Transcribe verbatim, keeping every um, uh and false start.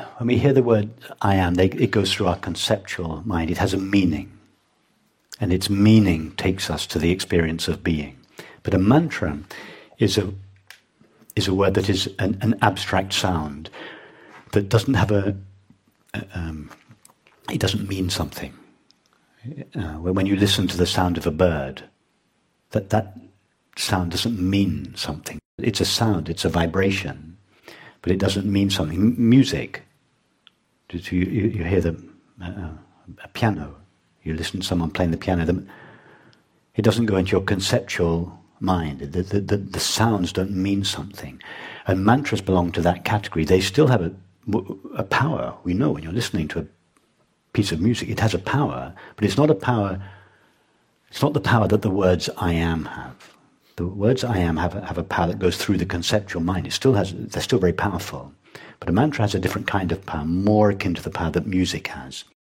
when we hear the word I am, they, it goes through our conceptual mind. It has a meaning. And its meaning takes us to the experience of being. But a mantra is a is a word that is an, an abstract sound that doesn't have a, a um, it doesn't mean something. Uh, when you listen to the sound of a bird, that that sound doesn't mean something. It's a sound, it's a vibration, but it doesn't mean something. M- music, you, you, you hear the uh, a piano, you listen to someone playing the piano, the, it doesn't go into your conceptual mind. The, the, the, the sounds don't mean something. And mantras belong to that category. They still have a, a power. We know when you're listening to a piece of music, it has a power, but it's not a power, it's not the power that the words I am have. The words I am have a, have a power that goes through the conceptual mind. It still has, they're still very powerful. But a mantra has a different kind of power, more akin to the power that music has.